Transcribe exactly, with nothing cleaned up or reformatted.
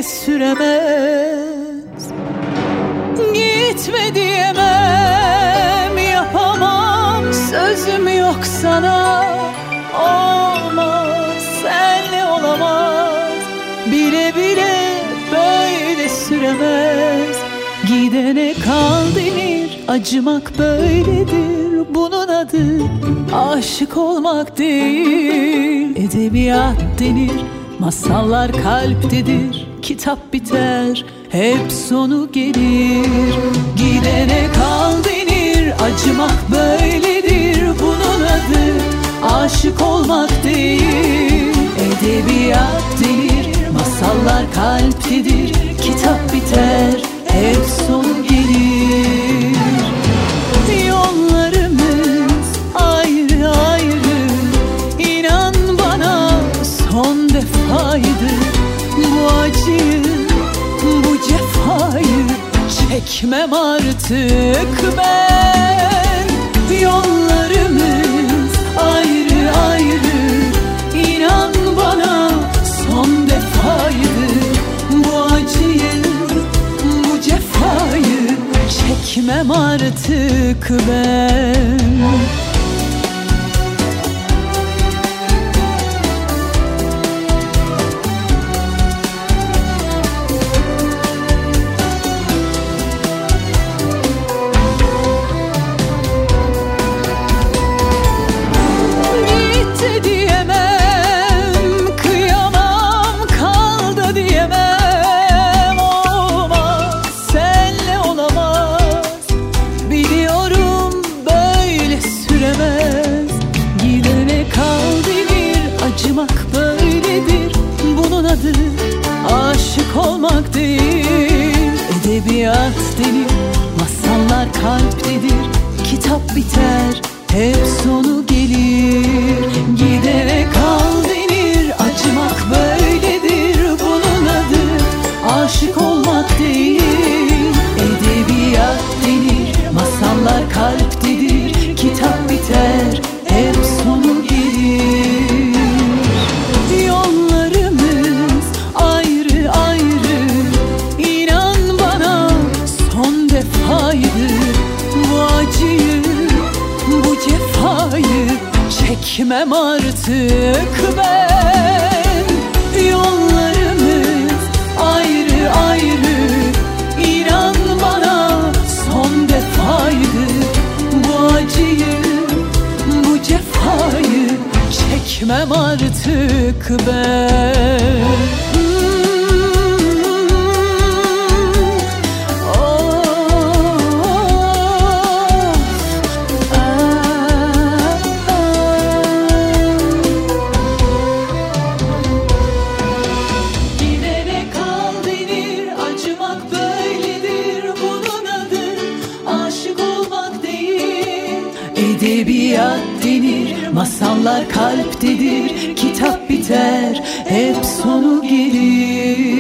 süremez. Gitme diyemem, yapamam, sözüm yok sana. Olmaz, senle olamaz, bile bile böyle süremez. Gidene kal denir, acımak böyledir. Bunun adı aşık olmak değil. Edebiyat denir, masallar kalptedir. Kitap biter, hep sonu gelir. Gidene kal denir, acımak böyledir. Bunun adı aşık olmak değil. Edebiyat denir, masallar kalptedir. Kitap biter, hep sonu gelir. Yollarımız ayrı ayrı, İnan bana son defaydı. Bu acıyı, bu cefayı çekmem artık ben. Yollarımız ayrı ayrı, İnan bana son defaydı. Bu acıyı, bu cefayı çekmem artık ben. Aşık olmak değil. Edebiyat denir, masallar kalptedir. Kitap biter, hep sonu gelir. Gidene kal denir, acımak böyledir. Bunun adı aşık olmak değil. Edebiyat denir, masallar kalptedir. Kitap biter, hep sonu gelir. Bu acıyı, bu cefayı çekmem artık ben. Yollarımız ayrı ayrı, İnan bana son defaydı. Bu acıyı, bu cefayı çekmem artık ben. Edebiyat denir, masallar kalptedir. Kitap biter, hep sonu gelir.